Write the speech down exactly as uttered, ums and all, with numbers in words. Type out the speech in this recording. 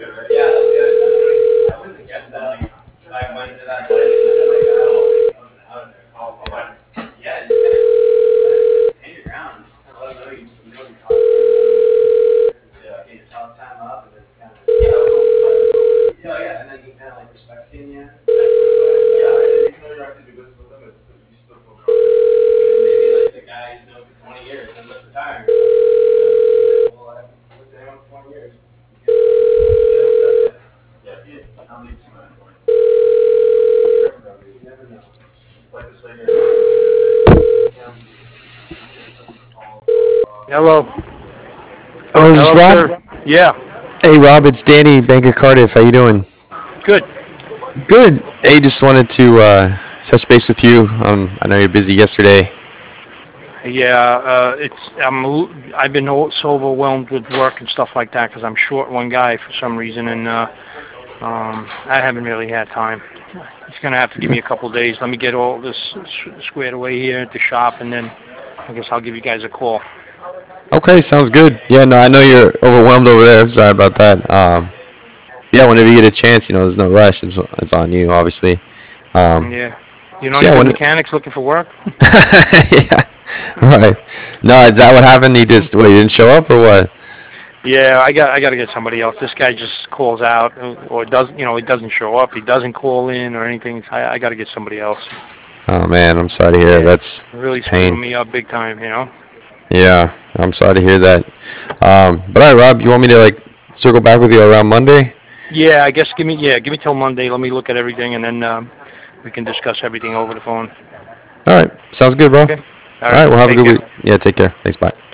Yeah, that was good. I wouldn't have guessed that. Like, I went to that place and then like, I wasn't out of there. Oh, but yeah, just kind of stand your ground. Just kind of let them know you, you know you're talking. Yeah, get your talk time up and then kind of. Yeah, yeah, yeah, and then he kind of like respects you in the end. Yeah, and you can never actually do business with them. It's you still feel confident. Maybe like the guy he's known for twenty years and just retiring. Well, I haven't looked at anyone for twenty years. Yeah, yeah, I'll leave some of that point. You never know. Like this lady. Hello. Oh, is this Hello, Rob? sir. Yeah. Hey, Rob, it's Danny, Bank of Cardiff. How you doing? Good. Good. Hey, just wanted to uh, touch base with you. Um, I know you're busy yesterday. Yeah. Uh, it's I'm I've been so overwhelmed with work and stuff like that because I'm short one guy for some reason, and uh, um, I haven't really had time. He's gonna have to give me a couple of days. Let me get all this squared away here at the shop, and then I guess I'll give you guys a call. Okay, sounds good. Yeah, no, I know you're overwhelmed over there. Sorry about that. Um, yeah, whenever you get a chance, you know, there's no rush. It's, it's on you, obviously. Um, Yeah. You know so any yeah, good when, mechanics looking for work? yeah, right. No, is that what happened? He just, what, he didn't show up or what? Yeah, I got I got to get somebody else. This guy just calls out, or doesn't, you know, he doesn't show up. He doesn't call in or anything. I I got to get somebody else. Oh man, I'm sorry to hear. Yeah, That's it's really screwing pain. me up big time, you know. Yeah, I'm sorry to hear that. Um, but all right, Rob, you want me to like circle back with you around Monday? Yeah, I guess give me yeah, give me till Monday. Let me look at everything, and then um, we can discuss everything over the phone. All right, sounds good, bro. Okay. All All right. right, well, have a Take good care. week. Yeah, take care. Thanks, bye.